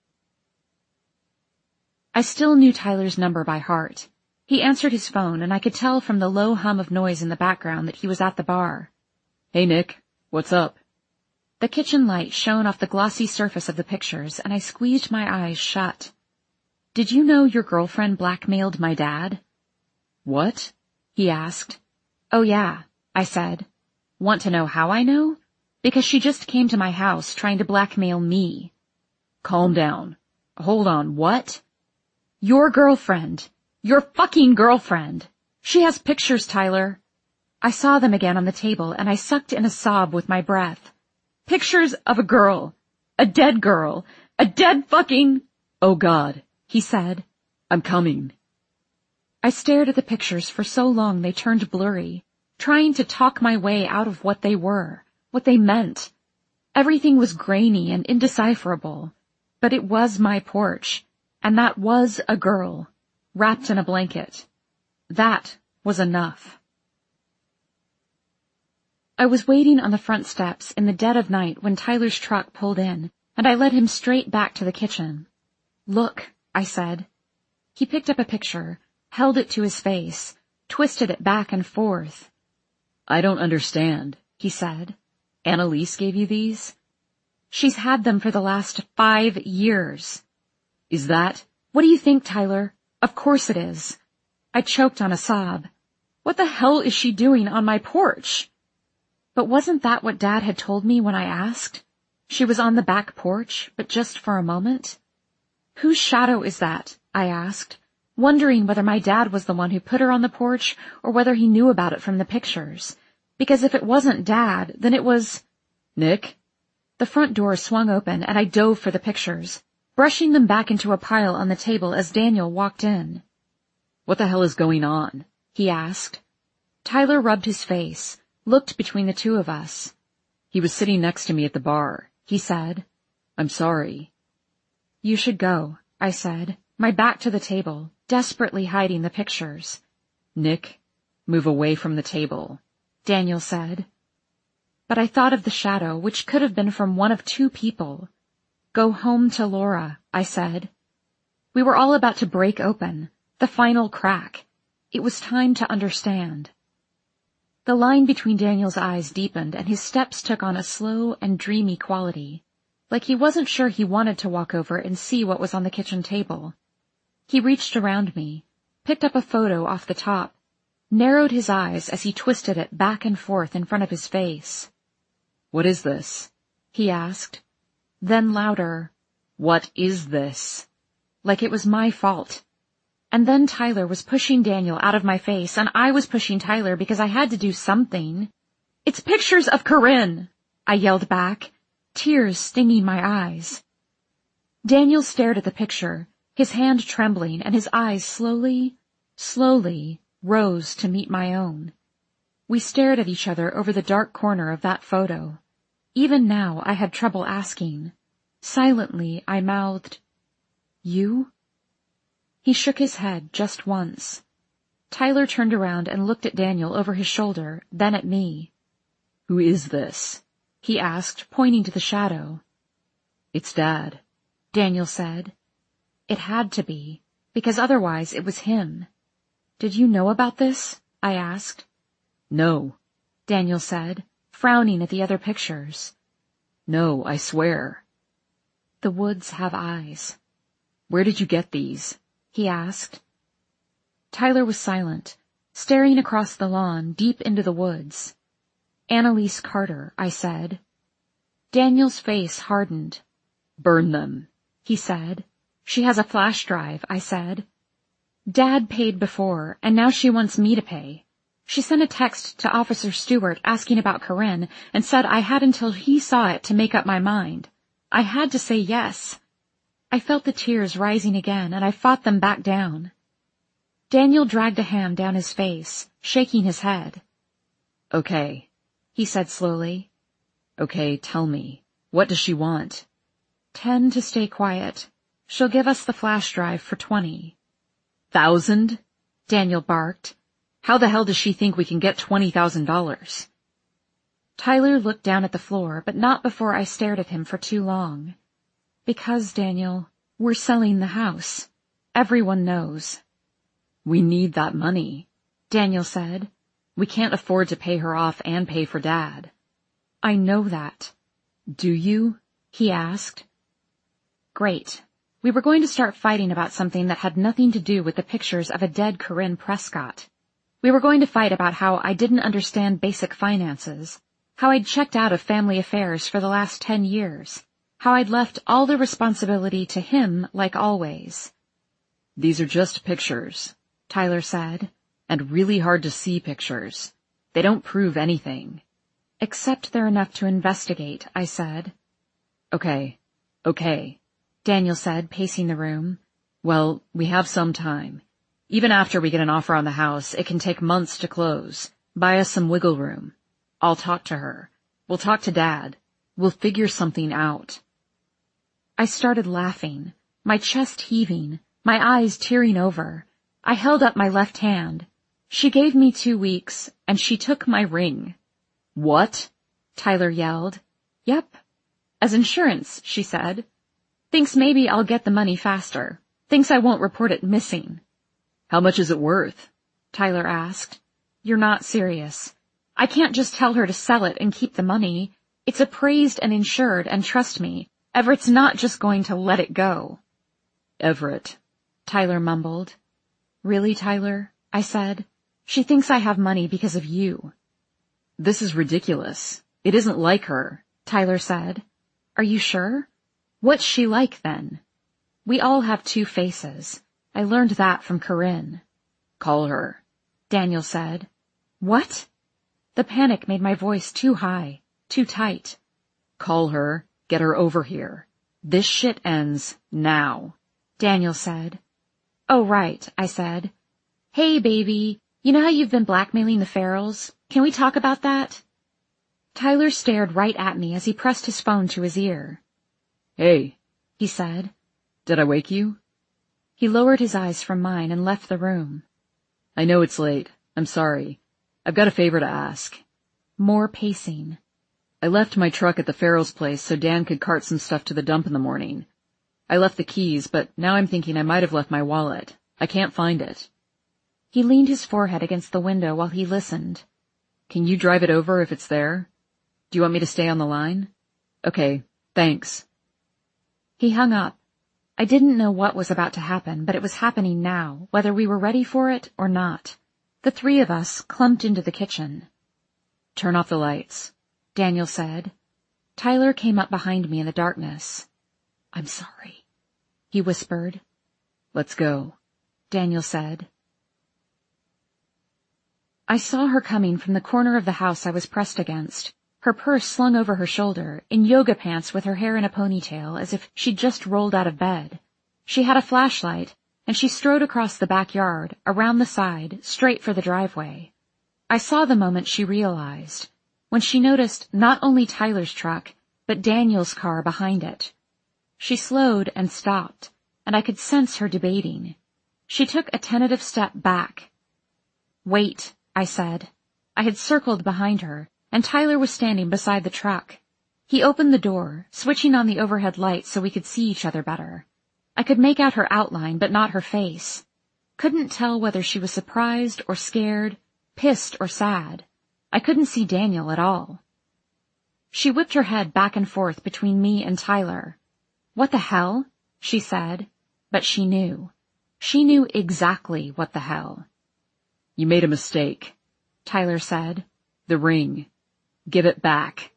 I still knew Tyler's number by heart. He answered his phone, and I could tell from the low hum of noise in the background that he was at the bar. "Hey, Nick. What's up?" The kitchen light shone off the glossy surface of the pictures, and I squeezed my eyes shut. "Did you know your girlfriend blackmailed my dad?" "What?" he asked. "Oh yeah," I said. "Want to know how I know? Because she just came to my house trying to blackmail me." "Calm down. Hold on, what?" "Your girlfriend. Your fucking girlfriend. She has pictures, Tyler." I saw them again on the table, and I sucked in a sob with my breath. "Pictures of a girl. A dead girl. A dead fucking—" "Oh God," he said. "I'm coming." I stared at the pictures for so long they turned blurry, trying to talk my way out of what they were, what they meant. Everything was grainy and indecipherable, but it was my porch, and that was a girl, wrapped in a blanket. That was enough. I was waiting on the front steps in the dead of night when Tyler's truck pulled in, and I led him straight back to the kitchen. Look, I said. He picked up a picture, held it to his face, twisted it back and forth. I don't understand, he said. Annalise gave you these? She's had them for the last five years. Is that? What do you think, Tyler? Of course it is. I choked on a sob. What the hell is she doing on my porch? But wasn't that what Dad had told me when I asked? She was on the back porch, but just for a moment. Whose shadow is that? I asked, wondering whether my dad was the one who put her on the porch or whether he knew about it from the pictures. Because if it wasn't Dad, then it was... Nick? The front door swung open and I dove for the pictures, brushing them back into a pile on the table as Daniel walked in. What the hell is going on? He asked. Tyler rubbed his face, looked between the two of us. He was sitting next to me at the bar, he said. I'm sorry. You should go, I said, my back to the table, desperately hiding the pictures. Nick, move away from the table, Daniel said. But I thought of the shadow, which could have been from one of two people. Go home to Laura, I said. We were all about to break open, the final crack. It was time to understand. The line between Daniel's eyes deepened and his steps took on a slow and dreamy quality, like he wasn't sure he wanted to walk over and see what was on the kitchen table. He reached around me, picked up a photo off the top, narrowed his eyes as he twisted it back and forth in front of his face. What is this? He asked. Then louder, what is this? Like it was my fault. And then Tyler was pushing Daniel out of my face, and I was pushing Tyler because I had to do something. It's pictures of Corinne, I yelled back, tears stinging my eyes. Daniel stared at the picture, his hand trembling, and his eyes slowly, slowly rose to meet my own. We stared at each other over the dark corner of that photo. Even now I had trouble asking. Silently I mouthed, You? He shook his head just once. Tyler turned around and looked at Daniel over his shoulder, then at me. Who is this? He asked, pointing to the shadow. It's Dad, Daniel said. It had to be, because otherwise it was him. Did you know about this? I asked. No, Daniel said, frowning at the other pictures. No, I swear. The woods have eyes. Where did you get these? He asked. Tyler was silent, staring across the lawn deep into the woods. Annalise Carter, I said. Daniel's face hardened. Burn them, he said. She has a flash drive, I said. Dad paid before, and now she wants me to pay. She sent a text to Officer Stewart asking about Corinne and said I had until he saw it to make up my mind. I had to say yes. I felt the tears rising again, and I fought them back down. Daniel dragged a hand down his face, shaking his head. Okay, he said slowly. Okay, tell me. What does she want? Ten to stay quiet. She'll give us the flash drive for twenty. Thousand? Daniel barked. How the hell does she think we can get twenty thousand dollars? Tyler looked down at the floor, but not before I stared at him for too long. Because, Daniel, we're selling the house. Everyone knows. We need that money, Daniel said. We can't afford to pay her off and pay for Dad. I know that. Do you? He asked. Great. We were going to start fighting about something that had nothing to do with the pictures of a dead Corinne Prescott. We were going to fight about how I didn't understand basic finances, how I'd checked out of family affairs for the last ten years, how I'd left all the responsibility to him like always. These are just pictures, Tyler said, and really hard to see pictures. They don't prove anything. Except they're enough to investigate, I said. Okay, okay, Daniel said, pacing the room. Well, we have some time. Even after we get an offer on the house, it can take months to close. Buy us some wiggle room. I'll talk to her. We'll talk to Dad. We'll figure something out. I started laughing, my chest heaving, my eyes tearing over. I held up my left hand. She gave me two weeks, and she took my ring. What? Tyler yelled. Yep. As insurance, she said. Thinks maybe I'll get the money faster. Thinks I won't report it missing. How much is it worth? Tyler asked. You're not serious. I can't just tell her to sell it and keep the money. It's appraised and insured, and trust me, Everett's not just going to let it go. Everett, Tyler mumbled. Really, Tyler? I said. She thinks I have money because of you. This is ridiculous. It isn't like her, Tyler said. Are you sure? What's she like then? We all have two faces. I learned that from Corinne. Call her, Daniel said. What? The panic made my voice too high, too tight. Call her, get her over here. This shit ends now, Daniel said. Oh, right, I said. Hey, baby, you know how you've been blackmailing the Farrells? Can we talk about that? Tyler stared right at me as he pressed his phone to his ear. Hey, he said. Did I wake you? He lowered his eyes from mine and left the room. I know it's late. I'm sorry. I've got a favor to ask. More pacing. I left my truck at the Farrells' place so Dan could cart some stuff to the dump in the morning. I left the keys, but now I'm thinking I might have left my wallet. I can't find it. He leaned his forehead against the window while he listened. Can you drive it over if it's there? Do you want me to stay on the line? Okay, thanks. He hung up. I didn't know what was about to happen, but it was happening now, whether we were ready for it or not. The three of us clumped into the kitchen. Turn off the lights, Daniel said. Tyler came up behind me in the darkness. I'm sorry, he whispered. Let's go, Daniel said. I saw her coming from the corner of the house I was pressed against, her purse slung over her shoulder, in yoga pants with her hair in a ponytail as if she'd just rolled out of bed. She had a flashlight, and she strode across the backyard, around the side, straight for the driveway. I saw the moment she realized, when she noticed not only Tyler's truck, but Daniel's car behind it. She slowed and stopped, and I could sense her debating. She took a tentative step back. Wait, I said. I had circled behind her, and Tyler was standing beside the truck. He opened the door, switching on the overhead light so we could see each other better. I could make out her outline, but not her face. Couldn't tell whether she was surprised or scared, pissed or sad. I couldn't see Daniel at all. She whipped her head back and forth between me and Tyler. What the hell? She said, but she knew. She knew exactly what the hell. You made a mistake, Tyler said. The ring. Give it back.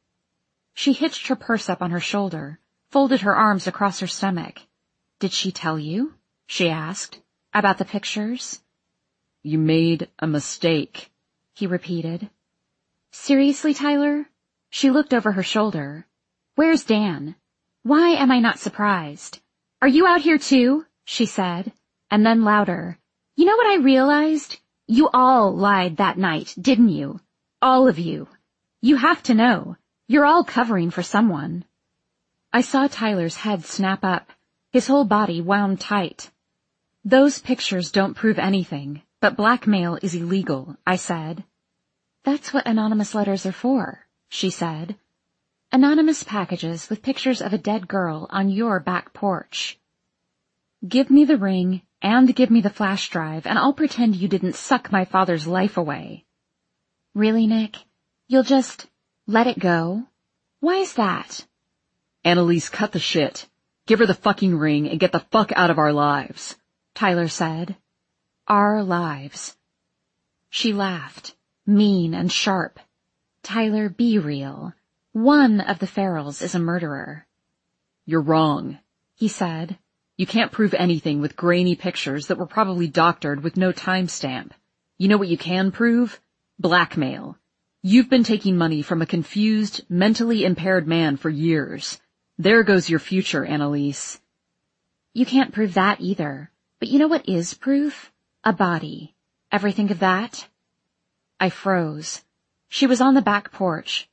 She hitched her purse up on her shoulder, folded her arms across her stomach. Did she tell you? She asked. About the pictures? You made a mistake, he repeated. Seriously, Tyler? She looked over her shoulder. Where's Dan? Why am I not surprised? Are you out here too? She said, and then louder. You know what I realized? You all lied that night, didn't you? All of you. You have to know. You're all covering for someone. I saw Tyler's head snap up, his whole body wound tight. Those pictures don't prove anything, but blackmail is illegal, I said. That's what anonymous letters are for, she said. Anonymous packages with pictures of a dead girl on your back porch. Give me the ring and give me the flash drive, and I'll pretend you didn't suck my father's life away. Really, Nick? You'll just let it go? Why is that? Annalise, cut the shit. Give her the fucking ring and get the fuck out of our lives, Tyler said. Our lives. She laughed, mean and sharp. Tyler, be real. One of the Farrells is a murderer. You're wrong, he said. You can't prove anything with grainy pictures that were probably doctored with no timestamp. You know what you can prove? Blackmail. You've been taking money from a confused, mentally impaired man for years. There goes your future, Annalise. You can't prove that either. But you know what is proof? A body. Ever think of that? I froze. She was on the back porch,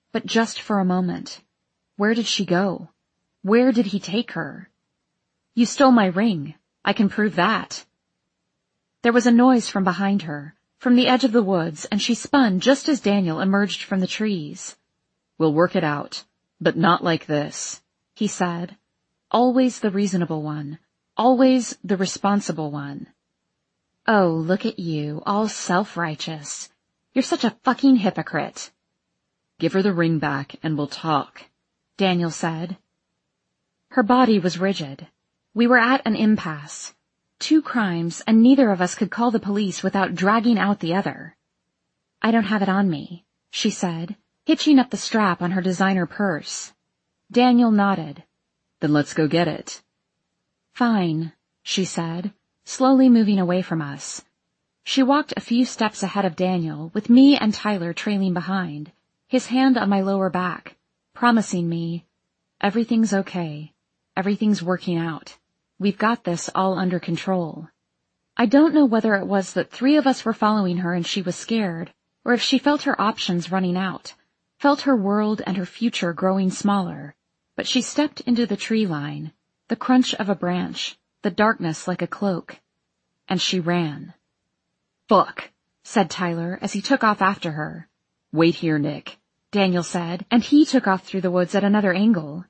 but just for a moment. Where did she go? Where did he take her? You stole my ring. I can prove that. There was a noise from behind her, from the edge of the woods, and she spun just as Daniel emerged from the trees. We'll work it out, but not like this, he said. Always the reasonable one, always the responsible one. Oh, look at you, all self-righteous. You're such a fucking hypocrite. Give her the ring back and we'll talk, Daniel said. Her body was rigid. We were at an impasse. Two crimes, and neither of us could call the police without dragging out the other. I don't have it on me, she said, hitching up the strap on her designer purse. Daniel nodded. Then let's go get it. Fine, she said, slowly moving away from us. She walked a few steps ahead of Daniel, with me and Tyler trailing behind, his hand on my lower back, promising me, everything's okay. Everything's working out. We've got this all under control. I don't know whether it was that three of us were following her and she was scared, or if she felt her options running out, felt her world and her future growing smaller, but she stepped into the tree line, the crunch of a branch, the darkness like a cloak, and she ran. Fuck, said Tyler as he took off after her. Wait here, Nick, Daniel said, and he took off through the woods at another angle.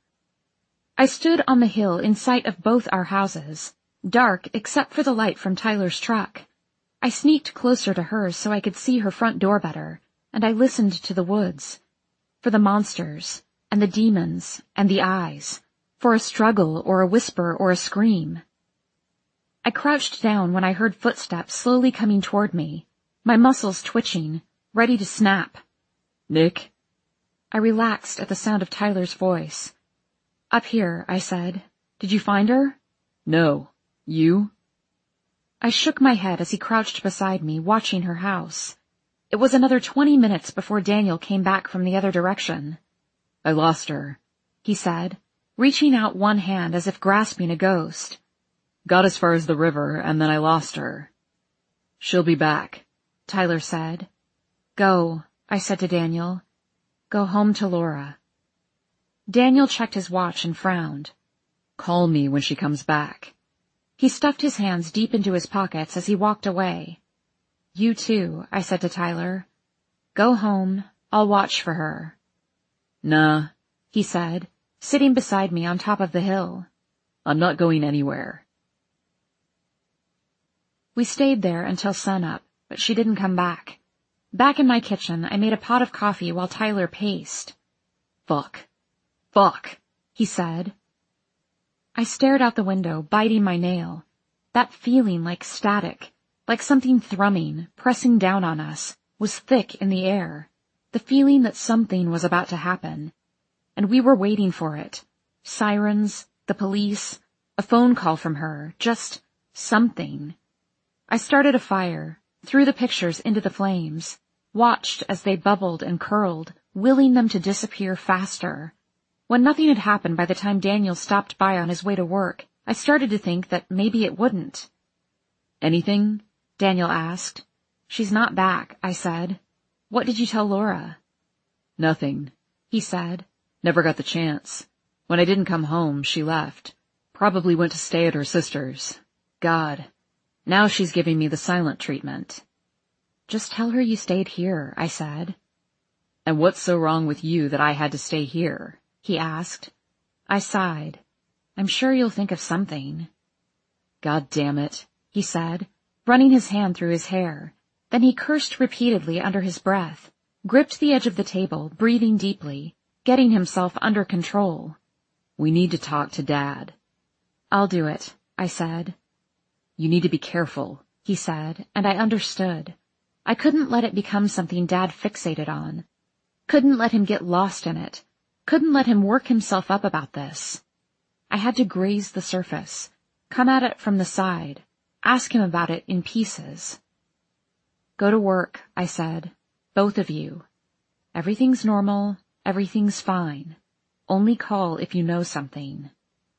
I stood on the hill in sight of both our houses, dark except for the light from Tyler's truck. I sneaked closer to hers so I could see her front door better, and I listened to the woods, for the monsters, and the demons, and the eyes, for a struggle or a whisper or a scream. I crouched down when I heard footsteps slowly coming toward me, my muscles twitching, ready to snap. Nick? I relaxed at the sound of Tyler's voice. Up here, I said. Did you find her? No. You? I shook my head as he crouched beside me, watching her house. It was another twenty minutes before Daniel came back from the other direction. I lost her, he said, reaching out one hand as if grasping a ghost. Got as far as the river, and then I lost her. She'll be back, Tyler said. Go, I said to Daniel. Go home to Laura. Daniel checked his watch and frowned. Call me when she comes back. He stuffed his hands deep into his pockets as he walked away. You too, I said to Tyler. Go home. I'll watch for her. Nah, he said, sitting beside me on top of the hill. I'm not going anywhere. We stayed there until sunup, but she didn't come back. Back in my kitchen, I made a pot of coffee while Tyler paced. Fuck. Fuck, he said. I stared out the window, biting my nail. That feeling like static, like something thrumming, pressing down on us, was thick in the air. The feeling that something was about to happen. And we were waiting for it. Sirens, the police, a phone call from her, just something. I started a fire, threw the pictures into the flames, watched as they bubbled and curled, willing them to disappear faster. When nothing had happened by the time Daniel stopped by on his way to work, I started to think that maybe it wouldn't. Anything? Daniel asked. She's not back, I said. What did you tell Laura? Nothing, he said. Never got the chance. When I didn't come home, she left. Probably went to stay at her sister's. God. Now she's giving me the silent treatment. Just tell her you stayed here, I said. And what's so wrong with you that I had to stay here? He asked. I sighed. I'm sure you'll think of something. God damn it, he said, running his hand through his hair. Then he cursed repeatedly under his breath, gripped the edge of the table, breathing deeply, getting himself under control. We need to talk to Dad. I'll do it, I said. You need to be careful, he said, and I understood. I couldn't let it become something Dad fixated on. Couldn't let him get lost in it. Couldn't let him work himself up about this. I had to graze the surface, come at it from the side, ask him about it in pieces. Go to work, I said. Both of you. Everything's normal, everything's fine. Only call if you know something.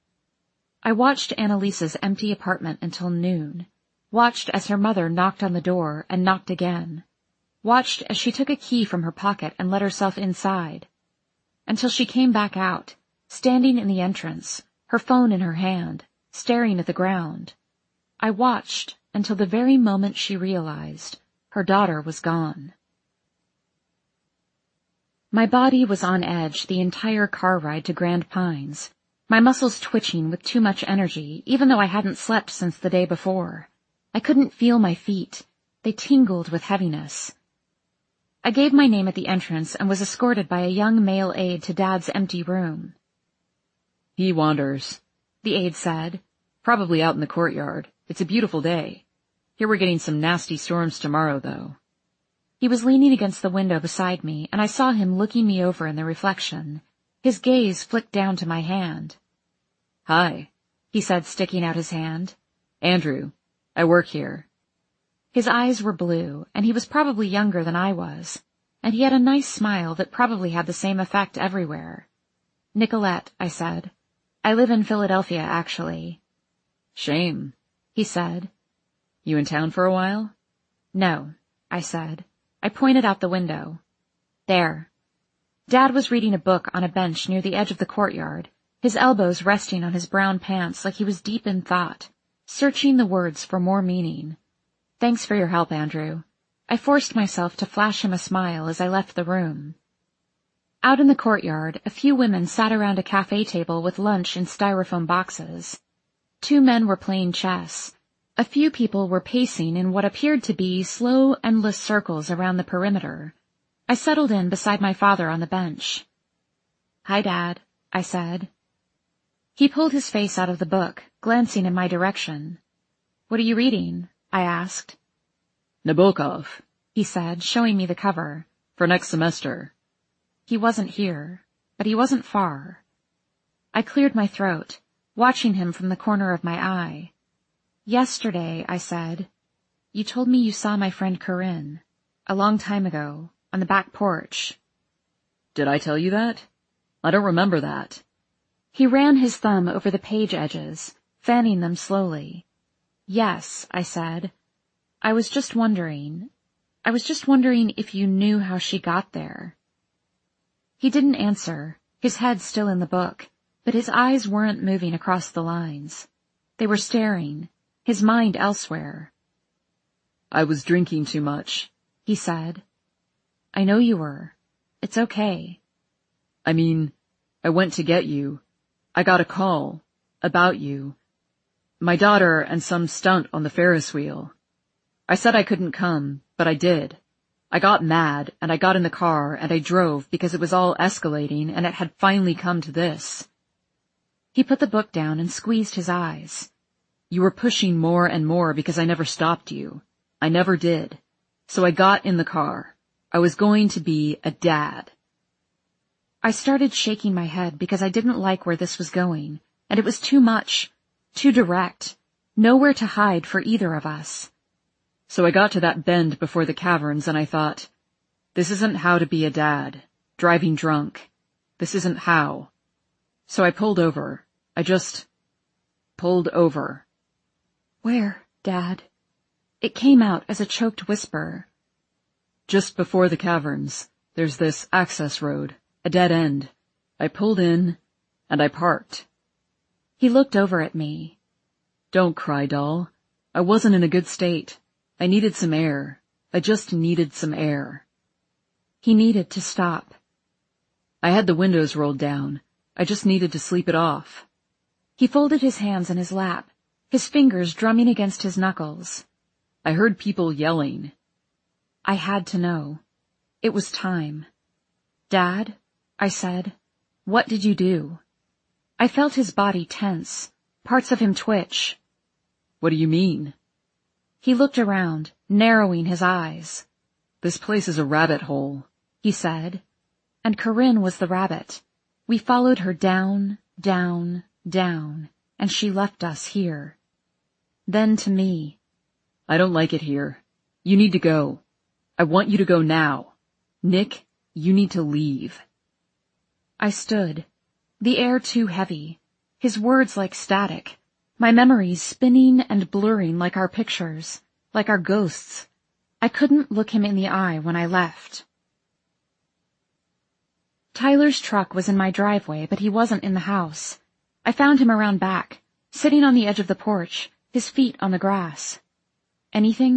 I watched Annalisa's empty apartment until noon, watched as her mother knocked on the door and knocked again, watched as she took a key from her pocket and let herself inside, until she came back out, standing in the entrance, her phone in her hand, staring at the ground. I watched until the very moment she realized her daughter was gone. My body was on edge the entire car ride to Grand Pines, my muscles twitching with too much energy, even though I hadn't slept since the day before. I couldn't feel my feet. They tingled with heaviness. I gave my name at the entrance and was escorted by a young male aide to Dad's empty room. He wanders, the aide said. Probably out in the courtyard. It's a beautiful day. Here we're getting some nasty storms tomorrow, though. He was leaning against the window beside me, and I saw him looking me over in the reflection. His gaze flicked down to my hand. Hi, he said, sticking out his hand. Andrew. I work here. His eyes were blue, and he was probably younger than I was, and he had a nice smile that probably had the same effect everywhere. Nicolette, I said. I live in Philadelphia, actually. Shame, he said. You in town for a while? No, I said. I pointed out the window. There. Dad was reading a book on a bench near the edge of the courtyard, his elbows resting on his brown pants like he was deep in thought, searching the words for more meaning. Thanks for your help, Andrew. I forced myself to flash him a smile as I left the room. Out in the courtyard, a few women sat around a cafe table with lunch in styrofoam boxes. Two men were playing chess. A few people were pacing in what appeared to be slow, endless circles around the perimeter. I settled in beside my father on the bench. Hi, Dad, I said. He pulled his face out of the book, glancing in my direction. What are you reading? I asked. Nabokov, he said, showing me the cover. For next semester. He wasn't here, but he wasn't far. I cleared my throat, watching him from the corner of my eye. Yesterday, I said, you told me you saw my friend Corinne, a long time ago, on the back porch. Did I tell you that? I don't remember that. He ran his thumb over the page edges, fanning them slowly. Yes, I said. I was just wondering. I was just wondering if you knew how she got there. He didn't answer, his head still in the book, but his eyes weren't moving across the lines. They were staring, his mind elsewhere. I was drinking too much, he said. I know you were. It's okay. I mean, I went to get you. I got a call. About you. My daughter and some stunt on the Ferris wheel. I said I couldn't come, but I did. I got mad, and I got in the car, and I drove because it was all escalating, and it had finally come to this. He put the book down and squeezed his eyes. You were pushing more and more because I never stopped you. I never did. So I got in the car. I was going to be a dad. I started shaking my head because I didn't like where this was going, and it was too much, too direct, nowhere to hide for either of us. So I got to that bend before the caverns and I thought, this isn't how to be a dad, driving drunk. This isn't how. So I pulled over. I just pulled over. Where, Dad? It came out as a choked whisper. Just before the caverns, there's this access road, a dead end. I pulled in, and I parked. He looked over at me. Don't cry, doll. I wasn't in a good state. I needed some air. I just needed some air. He needed to stop. I had the windows rolled down. I just needed to sleep it off. He folded his hands in his lap, his fingers drumming against his knuckles. I heard people yelling. I had to know. It was time. Dad, I said, what did you do? I felt his body tense, parts of him twitch. What do you mean? He looked around, narrowing his eyes. This place is a rabbit hole, he said. And Corinne was the rabbit. We followed her down, down, down, and she left us here. Then to me. I don't like it here. You need to go. I want you to go now. Nick, you need to leave. I stood, the air too heavy, his words like static, my memories spinning and blurring like our pictures, like our ghosts. I couldn't look him in the eye when I left. Tyler's truck was in my driveway, but he wasn't in the house. I found him around back, sitting on the edge of the porch, his feet on the grass. Anything